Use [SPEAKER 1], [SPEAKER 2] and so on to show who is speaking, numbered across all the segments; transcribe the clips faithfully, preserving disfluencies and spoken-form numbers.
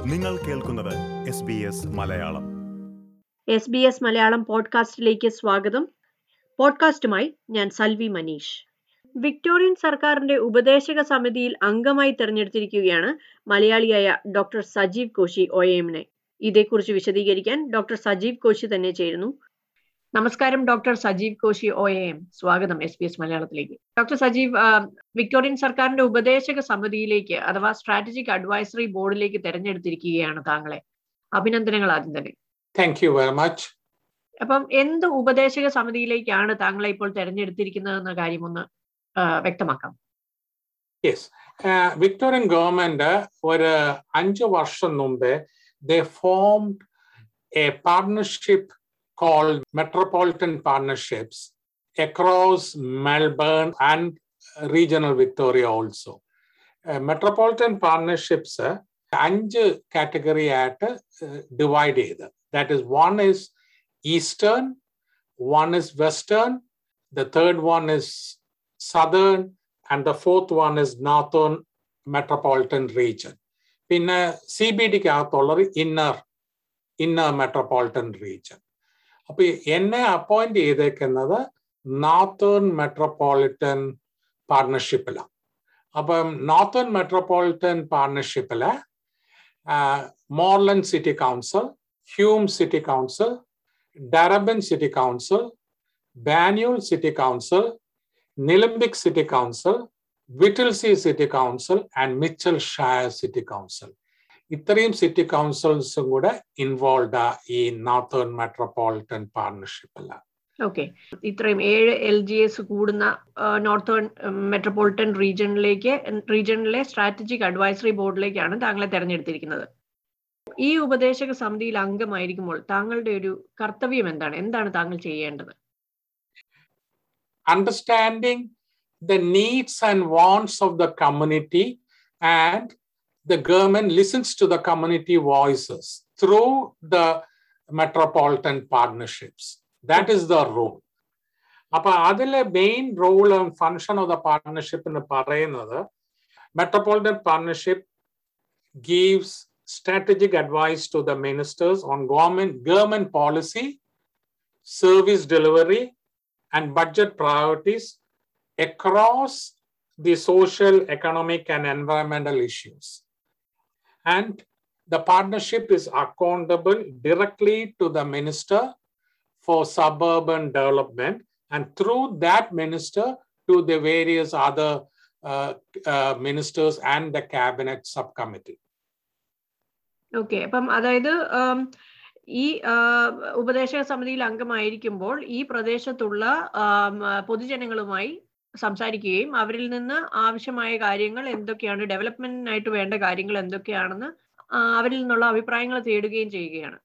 [SPEAKER 1] നിങ്ങൾ കേൾക്കുന്നത് S B S Malayalam.
[SPEAKER 2] S B S Malayalam പോഡ്കാസ്റ്റിലേക്ക് സ്വാഗതം. പോഡ്കാസ്റ്റുമായി ഞാൻ സൽവി മനീഷ്. വിക്ടോറിയൻ സർക്കാരിന്റെ ഉപദേശക സമിതിയിൽ അംഗമായി തെരഞ്ഞെടുത്തിരിക്കുകയാണ് മലയാളിയായ ഡോക്ടർ സജീവ് കോശി ഒ എമ്മിനെ. ഇതേക്കുറിച്ച് വിശദീകരിക്കാൻ ഡോക്ടർ സജീവ് കോശി തന്നെ ചേരുന്നു. നമസ്കാരം doctor Sajeev Koshy O M, സ്വാഗതം എസ് ബി എസ് മലയാളത്തിലേക്ക്. ഡോക്ടർ സജീവ്, വിക്ടോറിയൻ സർക്കാരിന്റെ ഉപദേശക സമിതിയിലേക്ക് അഥവാ സ്ട്രാറ്റജിക് അഡ്വൈസറി ബോർഡിലേക്ക് തെരഞ്ഞെടുത്തിരിക്കുകയാണ് താങ്കളെ. അഭിനന്ദനങ്ങൾ ആദ്യം തന്നെ.
[SPEAKER 3] Thank you very much.
[SPEAKER 2] അപ്പം എന്ത് ഉപദേശക സമിതിയിലേക്കാണ് താങ്കളെ ഇപ്പോൾ തെരഞ്ഞെടുത്തിരിക്കുന്നതെന്ന കാര്യം ഒന്ന് വ്യക്തമാക്കാം.
[SPEAKER 3] യെസ്, വിക്ടോറിയൻ ഗവൺമെന്റ് ഒരു അഞ്ചു വർഷം മുമ്പേ they formed a partnership called Metropolitan Partnerships across Melbourne and regional Victoria also. Uh, Metropolitan Partnerships uh, അഞ്ച് കാറ്റഗറി ആയിട്ട് ഡിവൈഡ് ചെയ്ത്. That is one is eastern, one is western, the third one is southern and the fourth one is northern metropolitan region. പിന്നെ C B ഡിക്ക് അകത്തുള്ളത് inner inner metropolitan region. അപ്പൊ എന്നെ appoint ചെയ്തേക്കുന്നത് northern metropolitan പാർട്ണർഷിപ്പിലാണ്. അപ്പം northern metropolitan പാർട്ണർഷിപ്പില് Moreland city council, Hume city council, Darebin city council, Banyule city council, Nillumbik city council, Whittlesea city council and Mitchell ഷയർ city council. ഇത്രയും city കൗൺസിൽസും കൂടെ involve ആ ഈ നോർത്തേൺ മെട്രോപൊളിറ്റൻ പാർട്ണർഷിപ്പില്.
[SPEAKER 2] ഓക്കെ, ഇത്രയും ഏഴ് എൽ ജി എസ് കൂടുന്ന northern metropolitan റീജിയനിലേക്ക് റീജിയനിലെ സ്ട്രാറ്റജിക് അഡ്വൈസറി ബോർഡിലേക്കാണ് താങ്കളെ തെരഞ്ഞെടുത്തിരിക്കുന്നത്. ഈ ഉപദേശക സമിതിയിൽ അംഗമായിരിക്കുമ്പോൾ താങ്കളുടെ ഒരു കർത്തവ്യം എന്താണ്? എന്താണ് താങ്കൾ ചെയ്യേണ്ടത്?
[SPEAKER 3] Understanding the needs and wants of the community, and the government listens to the community voices through the metropolitan partnerships. That is the role. അപ്പൊ അതിലെ main role and function of the partnership എന്ന് പറയുന്നത്, metropolitan partnership gives strategic advice to the ministers on government government policy, service delivery and budget priorities across the social, economic and environmental issues. And the partnership is accountable directly to the minister for suburban development and through that minister to the various other uh, uh, ministers and the cabinet subcommittee.
[SPEAKER 2] Okay, അപ്പം അതായത് ഈ ഉപദേശക സമിതിയിൽ അംഗമായിരിക്കുമ്പോൾ ഈ പ്രദേശത്തുള്ള പൊതുജനങ്ങളുമായി സംസാരിക്കുകയും അവരിൽ നിന്ന് ആവശ്യമായ കാര്യങ്ങൾ എന്തൊക്കെയാണ്, ഡെവലപ്മെന്റിനായിട്ട് വേണ്ട കാര്യങ്ങൾ എന്തൊക്കെയാണെന്ന് അവരിൽ നിന്നുള്ള അഭിപ്രായങ്ങൾ തേടുകയും ചെയ്യുകയാണ്.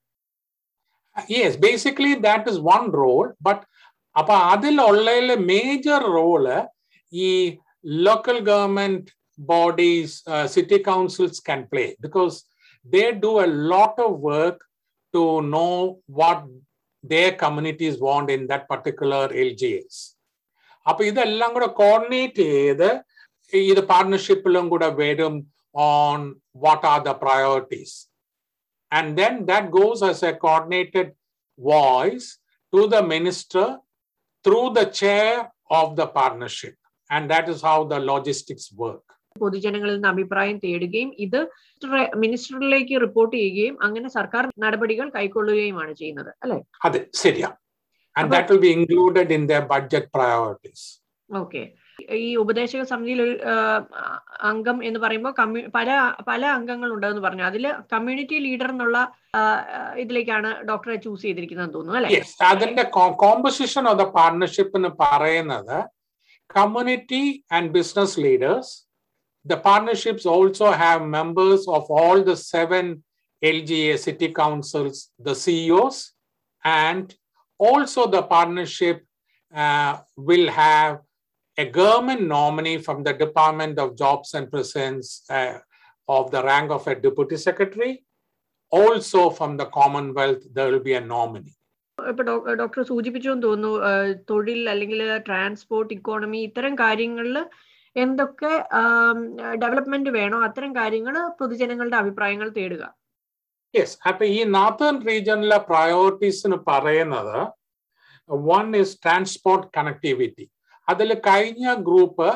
[SPEAKER 3] Yes, basically that is one role. But അപ്പൊ അതിലുള്ള മേജർ റോള് ഈ local government bodies, city councils can play, because they do a lot of work to know what their communities want in that particular L G S. അപ്പൊ ഇതെല്ലാം കൂടെ coordinate ചെയ്ത് ഇത് പാർട്ണർഷിപ്പിലും കൂടെ വരും on what are the priorities. And then that goes as a coordinated voice to the minister through the chair of the partnership. And that is how the logistics work.
[SPEAKER 2] പൊതുജനങ്ങളിൽ നിന്ന് അഭിപ്രായം തേടുകയും ഇത് മിനിസ്റ്ററിലേക്ക് റിപ്പോർട്ട് ചെയ്യുകയും അങ്ങനെ സർക്കാർ നടപടികൾ കൈക്കൊള്ളുകയുമാണ് ചെയ്യുന്നത്, അല്ലെ?
[SPEAKER 3] അതെ, ശരിയാ. And that will be included in their budget priorities.
[SPEAKER 2] Okay, ഈ ഉപദേശക സമിതിയിൽ ഒരു അംഗം എന്ന് പറയുമ്പോൾ പല പല അംഗങ്ങൾ ഉണ്ടെന്ന് പറഞ്ഞു. അതില് കമ്മ്യൂണിറ്റി ലീഡർ എന്നുള്ള ഇതിലേക്കാണ് ഡോക്ടറെ ചൂസ് ചെയ്തിരിക്കുന്നത് തോന്നുന്നു, അല്ലെ?
[SPEAKER 3] അതിന്റെ കോമ്പോസിഷൻ ഓഫ് ദ പാർട്ണർഷിപ്പ് എന്ന് പറയുന്നത് community and business leaders. The partnerships also have members of all the seven L G A city councils, the C E Os, and also the partnership uh, will have a government nominee from the Department of Jobs and Prisons uh, of the rank of a deputy secretary. Also from the Commonwealth, there will be a nominee.
[SPEAKER 2] ഇപ്പൊ doctor സൂചിപ്പിച്ചു എന്ന് തോന്നുന്നു, തൊഴിൽ അല്ലെങ്കിൽ transport, economy, ഇത്തരം കാര്യങ്ങളിൽ എന്തൊക്കെ development വേണോ അത്തരം കാര്യങ്ങൾ പൊതുജനങ്ങളുടെ അഭിപ്രായങ്ങൾ തേടുക.
[SPEAKER 3] Yes, അപ്പൊ ഈ നോർത്തേൺ റീജിയനിലെ പ്രയോറിറ്റീസ് എന്ന് പറയുന്നത് വൺ ഇസ് ട്രാൻസ്പോർട്ട് കണക്ടിവിറ്റി. അതിൽ കഴിഞ്ഞ group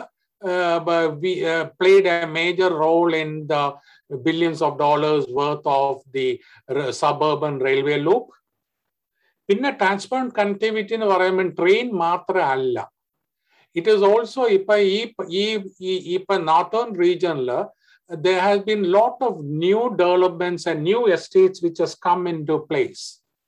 [SPEAKER 3] played a major role in the billions of dollars worth of the suburban railway loop. പിന്നെ ട്രാൻസ്പോർട്ട് കണക്ടിവിറ്റി എന്ന് പറയുമ്പോൾ ട്രെയിൻ മാത്രമല്ല, ഇറ്റ് ഈസ് ഓൾസോ ഇപ്പൊ ഈ ഇപ്പൊ നോർത്തേൺ റീജിയനിൽ there has been lot of new developments and new estates which has come into place.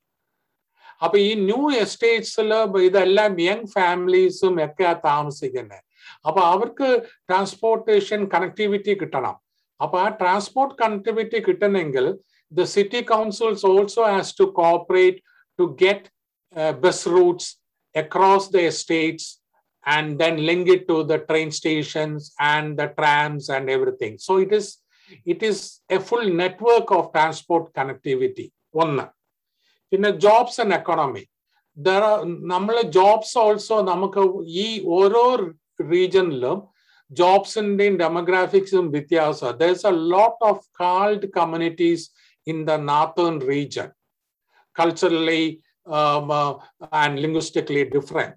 [SPEAKER 3] അപ്പൊ ഈ ന്യൂ എസ്റ്റേറ്റ്സിൽ ഇതെല്ലാം യങ് ഫാമിലീസും ഒക്കെ താമസിക്കുന്നത്. അപ്പൊ അവർക്ക് ട്രാൻസ്പോർട്ടേഷൻ കണക്ടിവിറ്റി കിട്ടണം. അപ്പൊ ആ ട്രാൻസ്പോർട്ട് കണക്ടിവിറ്റി കിട്ടണമെങ്കിൽ the city councils also has to cooperate to get uh, bus routes across the estates and then link it to the train stations and the trams and everything. So it is it is a full network of transport connectivity. One. In the jobs and economy, there are number jobs also. Namakku ee oro region lo jobs and in demographics and vityasa. There's a lot of called communities in the northern region, culturally um, uh, and linguistically different.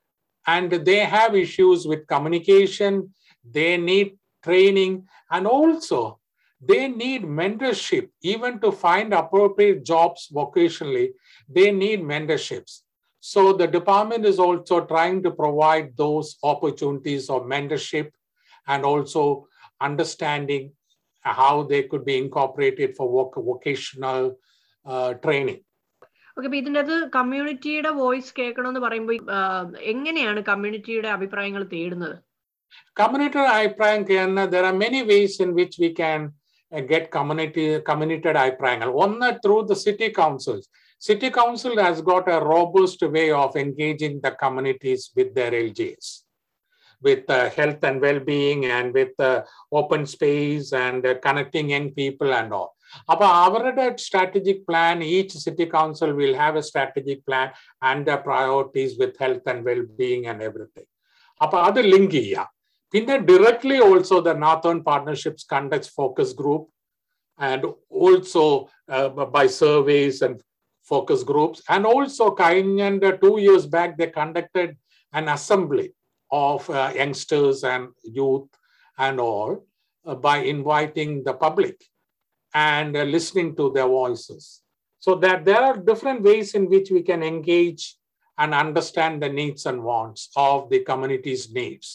[SPEAKER 3] And they have issues with communication, they need training, and also they need mentorship. Even to find appropriate jobs vocationally, they need mentorships. So the department is also trying to provide those opportunities of mentorship and also understanding how they could be incorporated for voc- vocational uh, training.
[SPEAKER 2] Okay, അപ്പൊ ഇതിൻ്റെ അത് കമ്മ്യൂണിറ്റിയുടെ voice കേൾക്കണമെന്ന് പറയുമ്പോൾ എങ്ങനെയാണ് കമ്മ്യൂണിറ്റിയുടെ അഭിപ്രായങ്ങൾ തേടുന്നത്?
[SPEAKER 3] Community അഭിപ്രായം കേൾക്കുന്ന there are many ways in which we can uh, get community community അഭിപ്രായങ്ങൾ. ഒന്ന് through the city councils. City council has got a robust way of engaging the communities with their L Gs, with uh, health and well-being and with uh, open space and uh, connecting young people and all. Appa avarade strategic plan, each city council will have a strategic plan and their priorities with health and well-being and everything. Appa adu link cheya. Pinne directly also the Northern Partnerships conducts focus group and also uh, by surveys and focus groups, and also kind of two years back they conducted an assembly of uh, youngsters and youth and all uh, by inviting the public and uh, listening to their voices. So that there are different ways in which we can engage and understand the needs and wants of the community's needs.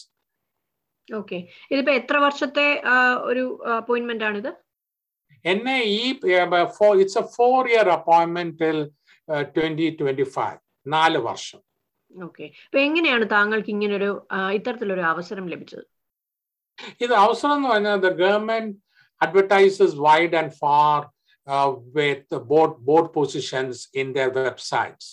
[SPEAKER 2] Okay, ഇതിപ്പോ എത്ര വർഷത്തെ ഒരു appointment ആണിത്?
[SPEAKER 3] എന്നെ ഈ it's a four year appointment till uh, twenty twenty-five, നാല് വർഷം.
[SPEAKER 2] Okay, അപ്പൊ എങ്ങനെയാണ് താങ്കൾക്ക് ഇങ്ങനൊരു ഇത്തരത്തിലൊരു അവസരം ലഭിച്ചത്?
[SPEAKER 3] ഇത് അവസരം എന്ന് പറഞ്ഞാൽ the government advertises wide and far uh, with board board positions in their websites.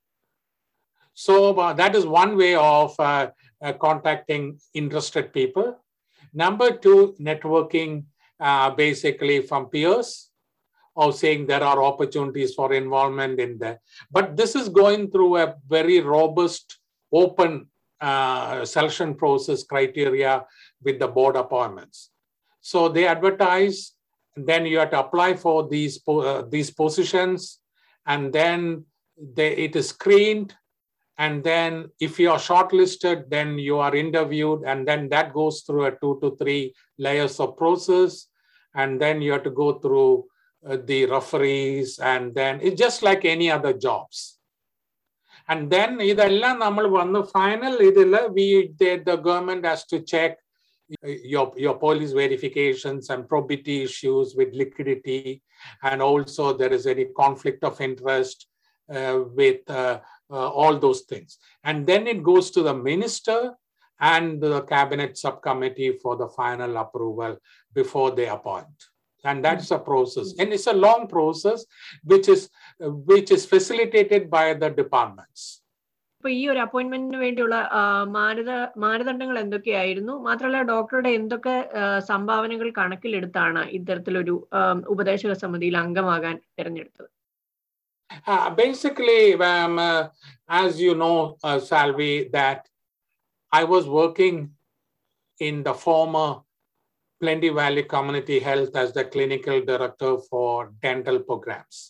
[SPEAKER 3] So uh, that is one way of uh, uh, contacting interested people. Number two, networking uh, basically from peers or saying there are opportunities for involvement in that. But this is going through a very robust, open uh, selection process criteria with the board appointments. So they advertise, then you have to apply for these, uh, these positions, and then they, it is screened. And then if you are shortlisted, then you are interviewed, and then that goes through a two to three layers of process. And then you have to go through uh, the referees, and then it's just like any other jobs. And then idella nammal vannu final idilla we the, the government has to check your your police verifications and probity issues with liquidity, and also there is any conflict of interest uh, with uh, uh, all those things. And then it goes to the minister and the cabinet subcommittee for the final approval before they appoint. And that's a process, and it's a long process which is uh, which is facilitated by the departments.
[SPEAKER 2] ഇപ്പൊ ഈ ഒരു അപ്പോയിന്റ്മെന്റിന് വേണ്ടിയുള്ള മാനദ മാനദണ്ഡങ്ങൾ എന്തൊക്കെയായിരുന്നു? മാത്രമല്ല ഡോക്ടറുടെ എന്തൊക്കെ സംഭാവനകൾ കണക്കിലെടുത്താണ് ഇത്തരത്തിലൊരു ഉപദേശക സമിതിയിൽ അംഗമാകാൻ തിരഞ്ഞെടുത്തത്?
[SPEAKER 3] Uh, basically, um, uh, as you know, uh, Salvi, that I was working in the former Plenty Valley Community Health as the clinical director for dental programs.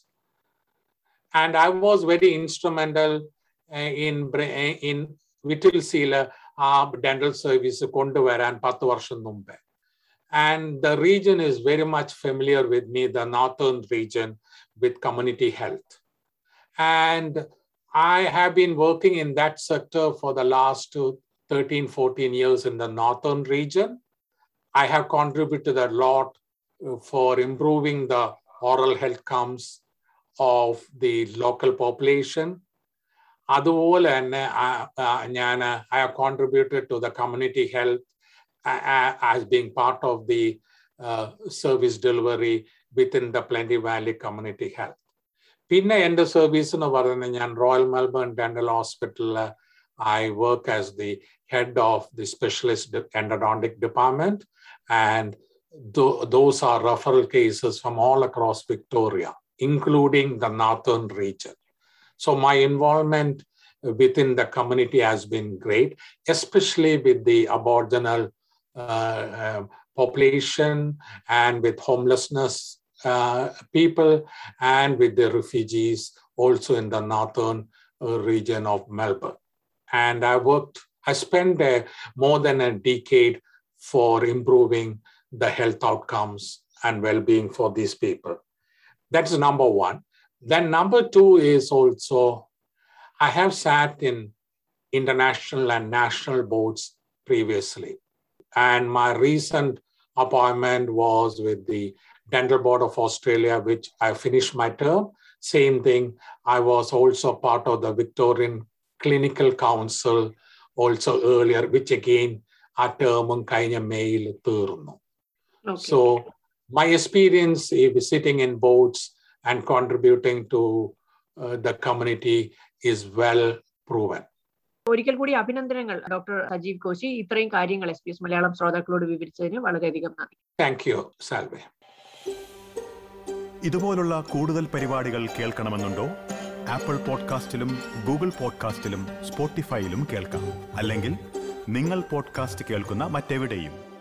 [SPEAKER 3] And I was very instrumental uh, in, in Vittilsila uh, dental service konduvaran പത്ത് വർഷം മുമ്പ്. And the region is very much familiar with me, the northern region with community health. And I have been working in that sector for the last thirteen, fourteen years in the northern region. I have contributed a lot for improving the oral health outcomes of the local population. അതുപോലെ തന്നെ ഞാൻ I have contributed to the community health as being part of the uh, service delivery within the Plenty Valley Community Health. പിന്നെ എൻ്റെ service എന്ന് പറയുന്നത് ഞാൻ Royal Melbourne Dental ഹോസ്പിറ്റലിൽ I work as the head of the specialist endodontic department, and th- those are referral cases from all across Victoria, including the northern region. So my involvement within the community has been great, especially with the Aboriginal uh, uh, population and with homelessness uh, people and with the refugees also in the northern uh, region of Melbourne. And I worked, I spent uh, more than a decade for improving the health outcomes and well-being for these people. That's number one. Then number two is also, I have sat in international and national boards previously. And my recent appointment was with the Dental Board of Australia, which I finished my term. Same thing, I was also part of the Victorian Clinical Council also earlier, which again, our term kainya mail thirno. So my experience is sitting in boards and contributing to uh, the community is well proven.
[SPEAKER 2] ഒരിക്കൽ കൂടി അഭിനന്ദനങ്ങൾ doctor Sajeev Koshy. ഇത്രയും കാര്യങ്ങൾ S B S Malayalam ശ്രോതാക്കളോട് വിവരിച്ചതിന് വളരെയധികം നന്ദി.
[SPEAKER 3] Thank you സാൽവേ.
[SPEAKER 1] ഇതുപോലുള്ള കൂടുതൽ പരിപാടികൾ കേൾക്കണമെന്നുണ്ടോ? ആപ്പിൾ പോഡ്കാസ്റ്റിലും ഗൂഗിൾ പോഡ്കാസ്റ്റിലും സ്പോട്ടിഫൈയിലും കേൾക്കാം. അല്ലെങ്കിൽ നിങ്ങൾ പോഡ്കാസ്റ്റ് കേൾക്കുന്ന മറ്റെവിടെയും.